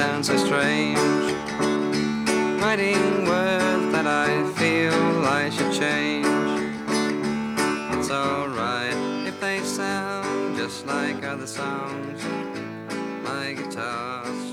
sound so strange. Writing words that I feel I should change. It's alright if they sound just like other songs. My guitar's